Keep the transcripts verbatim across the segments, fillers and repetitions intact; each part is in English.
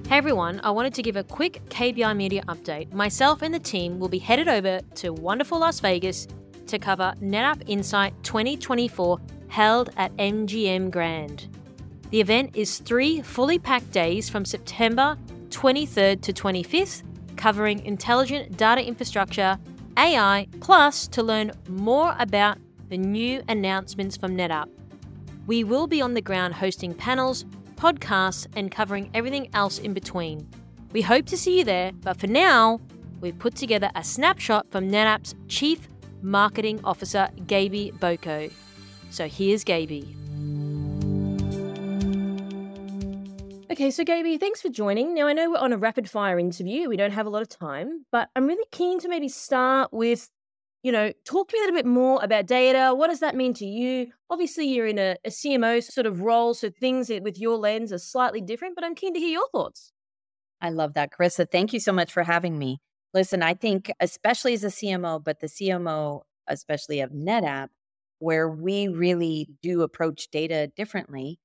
Hey everyone, I wanted to give a quick K B I Media update. Myself and the team will be headed over to wonderful Las Vegas to cover NetApp Insight twenty twenty-four held at M G M Grand. The event is three fully packed days from September twenty-third to twenty-fifth, covering intelligent data infrastructure, A I, plus to learn more about the new announcements from NetApp. We will be on the ground hosting panels, podcasts, and covering everything else in between. We hope to see you there, but for now, we've put together a snapshot from NetApp's Chief Marketing Officer, Gaby Boko. So here's Gaby. Okay, so Gaby, thanks for joining. Now, I know we're on a rapid fire interview. We don't have a lot of time, but I'm really keen to maybe start with, you know, talk to me a little bit more about data. What does that mean to you? Obviously, you're in a, a C M O sort of role, so things with your lens are slightly different, but I'm keen to hear your thoughts. I love that, Carissa. Thank you so much for having me. Listen, I think especially as a C M O, but the C M O, especially of NetApp, where we really do approach data differently,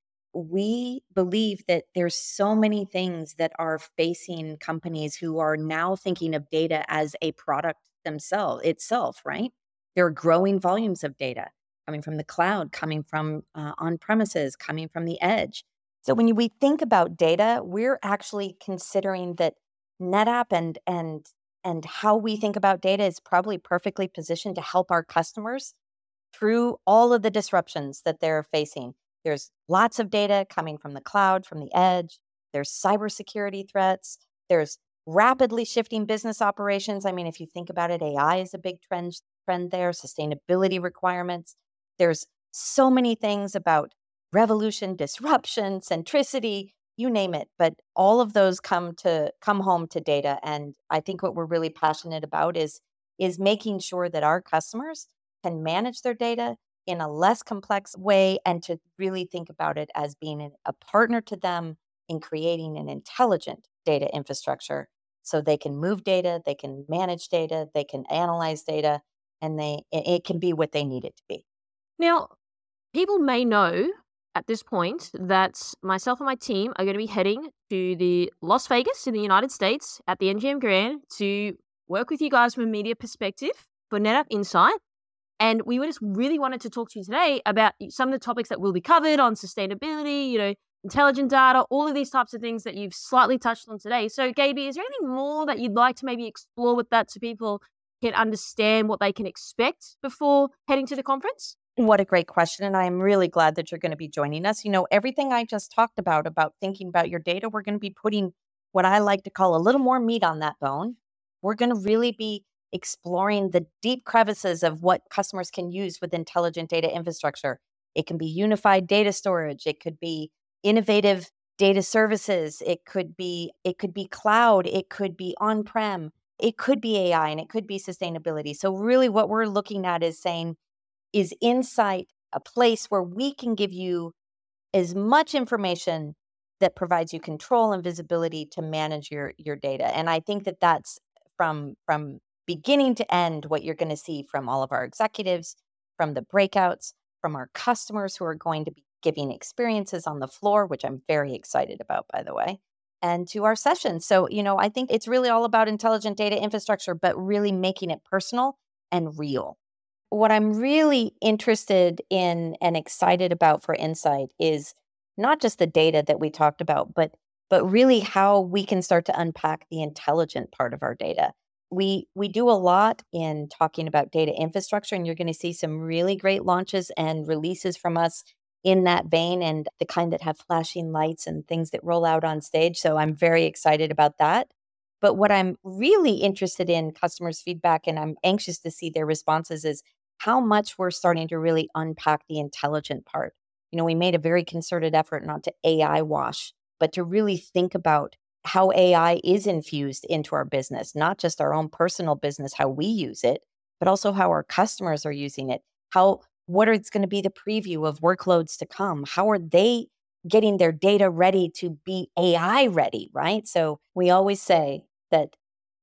we believe that there's so many things that are facing companies who are now thinking of data as a product themselves itself, right? There are growing volumes of data coming from the cloud, coming from uh, on premises, coming from the edge. So when you, we think about data, we're actually considering that NetApp and and and how we think about data is probably perfectly positioned to help our customers through all of the disruptions that they're facing. There's lots of data coming from the cloud, from the edge. There's cybersecurity threats. There's rapidly shifting business operations. I mean, if you think about it, A I is a big trend trend there, sustainability requirements. There's so many things about revolution, disruption, centricity, you name it. But all of those come to come home to data. And I think what we're really passionate about is, is making sure that our customers can manage their data in a less complex way and to really think about it as being a partner to them in creating an intelligent data infrastructure so they can move data, they can manage data, they can analyze data, and they it can be what they need it to be. Now, people may know at this point that myself and my team are going to be heading to the Las Vegas in the United States at the M G M Grand to work with you guys from a media perspective for NetApp Insight. And we just really wanted to talk to you today about some of the topics that will be covered on sustainability, you know, intelligent data, all of these types of things that you've slightly touched on today. So, Gaby, is there anything more that you'd like to maybe explore with that so people can understand what they can expect before heading to the conference? What a great question. And I'm really glad that you're going to be joining us. You know, everything I just talked about, about thinking about your data, we're going to be putting what I like to call a little more meat on that bone. We're going to really be exploring the deep crevices of what customers can use with intelligent data infrastructure. It can be unified data storage. It could be innovative data services. It could be, it could be cloud. It could be on-prem. It could be A I, and it could be sustainability. So really what we're looking at is saying, is Insight a place where we can give you as much information that provides you control and visibility to manage your, your data? And I think that that's from, from beginning to end what you're going to see from all of our executives, from the breakouts, from our customers who are going to be giving experiences on the floor, which I'm very excited about, by the way, and to our sessions. So, you know, I think it's really all about intelligent data infrastructure, but really making it personal and real. What I'm really interested in and excited about for Insight is not just the data that we talked about, but but really how we can start to unpack the intelligent part of our data. We we do a lot in talking about data infrastructure, and you're going to see some really great launches and releases from us in that vein, and the kind that have flashing lights and things that roll out on stage. So I'm very excited about that. But what I'm really interested in customers' feedback, and I'm anxious to see their responses, is how much we're starting to really unpack the intelligent part. You know, we made a very concerted effort not to A I wash, but to really think about how A I is infused into our business, not just our own personal business, how we use it, but also how our customers are using it. How, what is going to be the preview of workloads to come? How are they getting their data ready to be A I ready, right? So we always say that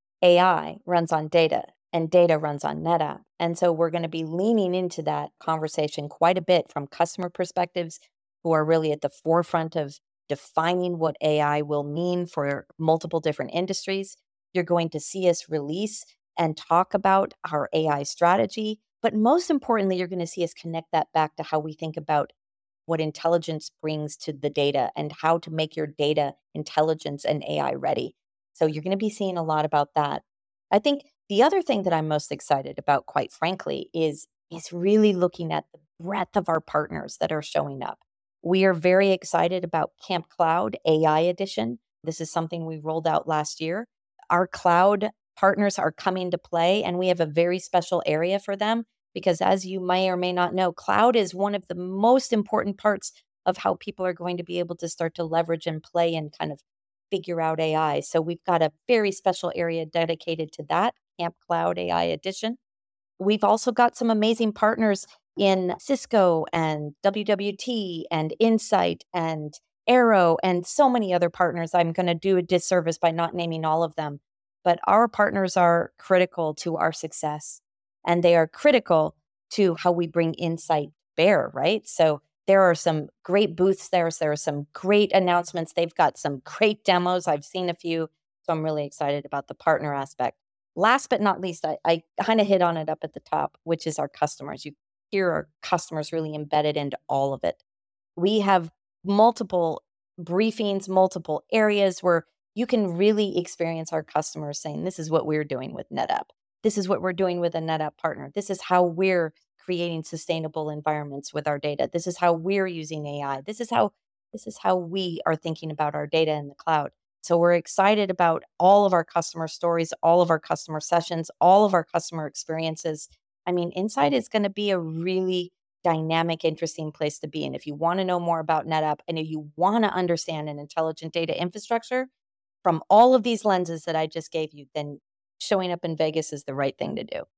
A I runs on data and data runs on NetApp. And so we're going to be leaning into that conversation quite a bit from customer perspectives who are really at the forefront of defining what A I will mean for multiple different industries. You're going to see us release and talk about our A I strategy. But most importantly, you're going to see us connect that back to how we think about what intelligence brings to the data and how to make your data intelligence and A I ready. So you're going to be seeing a lot about that. I think the other thing that I'm most excited about, quite frankly, is, is really looking at the breadth of our partners that are showing up. We are very excited about Camp Cloud A I Edition. This is something we rolled out last year. Our cloud partners are coming to play, and we have a very special area for them because, as you may or may not know, cloud is one of the most important parts of how people are going to be able to start to leverage and play and kind of figure out A I. So we've got a very special area dedicated to that, Camp Cloud A I Edition. We've also got some amazing partners in Cisco and W W T and Insight and Arrow and so many other partners. I'm going to do a disservice by not naming all of them, but our partners are critical to our success, and they are critical to how we bring insight bear, right? So there are some great booths there. So there are some great announcements. They've got some great demos. I've seen a few, so I'm really excited about the partner aspect. Last but not least, I, I kind of hit on it up at the top, which is our customers. You hear our customers really embedded into all of it. We have multiple briefings, multiple areas where you can really experience our customers saying, this is what we're doing with NetApp. This is what we're doing with a NetApp partner. This is how we're creating sustainable environments with our data. This is how we're using A I. This is how this is how we are thinking about our data in the cloud. So we're excited about all of our customer stories, all of our customer sessions, all of our customer experiences. I mean, Insight is going to be a really dynamic, interesting place to be. And if you want to know more about NetApp and if you want to understand an intelligent data infrastructure from all of these lenses that I just gave you, then showing up in Vegas is the right thing to do.